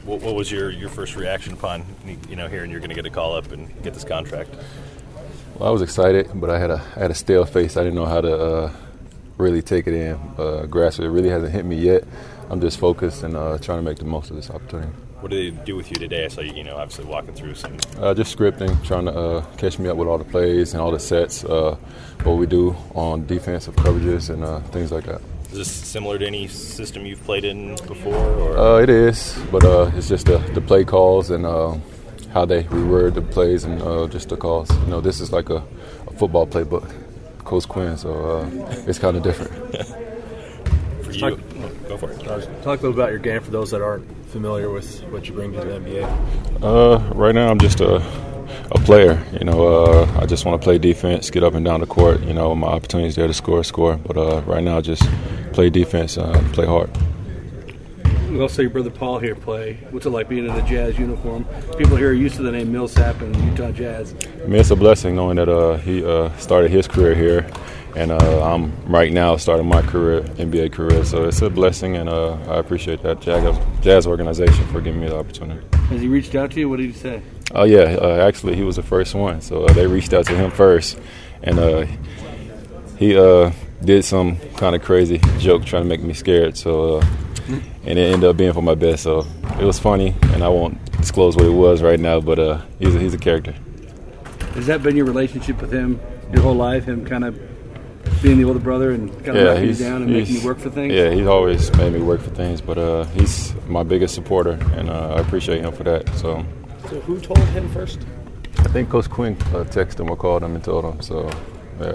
What was your first reaction upon hearing you're going to get a call up and get this contract? Well, I was excited, but I had a stale face. I didn't know how to really take it in, grasp it. It really hasn't hit me yet. I'm just focused and trying to make the most of this opportunity. What did they do with you today? I saw you, obviously walking through some. Just scripting, trying to catch me up with all the plays and all the sets, what we do on defensive coverages and things like that. Is this similar to any system you've played in before? Or? It is, but it's just the play calls and how they reword the plays and just the calls. This is like a football playbook, Coach Quinn, so it's kind of different. For you, go for it. Talk a little about your game for those that aren't familiar with what you bring to the NBA. Right now I'm just a player. I just want to play defense, get up and down the court. My opportunity is there to score. But right now, just play defense, play hard. We also saw your brother Paul here play. What's it like being in a Jazz uniform? People here are used to the name Millsap and Utah Jazz. I mean, it's a blessing knowing that he started his career here, and I'm right now starting my NBA career. So it's a blessing, and I appreciate that Jazz organization for giving me the opportunity. Has he reached out to you? What did he say? Oh, yeah. Actually, he was the first one. So they reached out to him first. And he did some kind of crazy joke trying to make me scared. So, and it ended up being for my best. So it was funny, and I won't disclose what it was right now, but he's a character. Has that been your relationship with him your whole life, him kind of being the older brother and kind of knocking you down and making you work for things? Yeah, he's always made me work for things, but he's my biggest supporter, and I appreciate him for that. So who told him first? I think Coach Quinn texted him or called him and told him. So, yeah.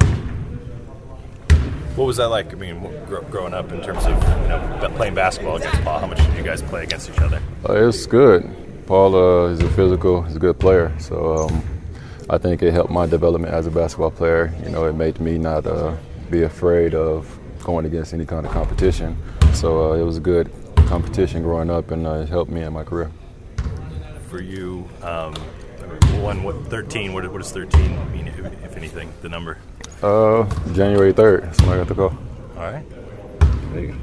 What was that like? I mean, growing up in terms of playing basketball against Paul. How much did you guys play against each other? It was good. Paul is he's a good player. So I think it helped my development as a basketball player. It made me not be afraid of going against any kind of competition. So it was a good competition growing up, and it helped me in my career. For you, 13? What does 13 mean, if anything, the number? January 3rd. That's when I got the call. All right. There you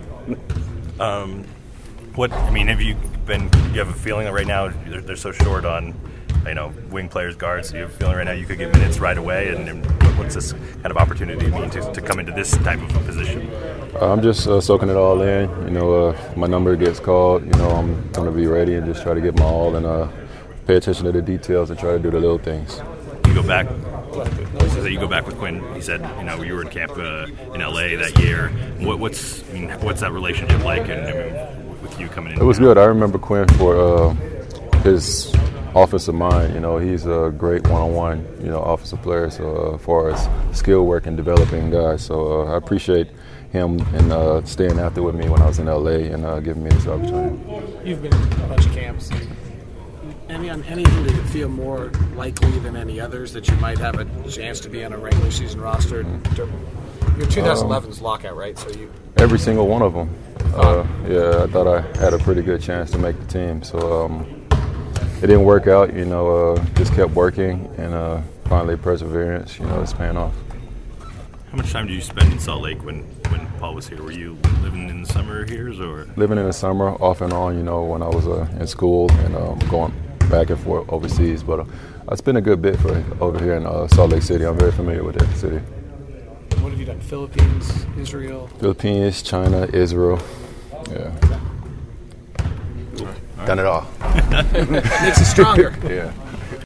go. Have you have a feeling that right now they're so short on, wing players, guards, so you have a feeling right now you could get minutes right away, and what's this kind of opportunity mean to come into this type of a position? I'm just soaking it all in. My number gets called. I'm going to be ready and just try to give my all and pay attention to the details and try to do the little things. You go back with Quinn. He said, you were in camp in LA that year. What's that relationship like, and with you coming in? It was good. I remember Quinn for his offensive mind. He's a great one-on-one, offensive player. So as far as skill work and developing guys, so I appreciate him and staying out there with me when I was in LA and giving me this opportunity. You've been in a bunch of camps. Any of them that you feel more likely than any others that you might have a chance to be on a regular season roster? Your 2011's lockout, right? So every single one of them. Yeah, I thought I had a pretty good chance to make the team. So it didn't work out. Just kept working, and finally perseverance. It's paying off. How much time did you spend in Salt Lake when Paul was here? Were you living in the summer here, or living in the summer off and on? When I was in school and going back and forth overseas, but I spent a good bit over here in Salt Lake City. I'm very familiar with that city. What have you done? Philippines, Israel? Philippines, China, Israel. Yeah. Cool. Done it all. Makes you stronger. Yeah.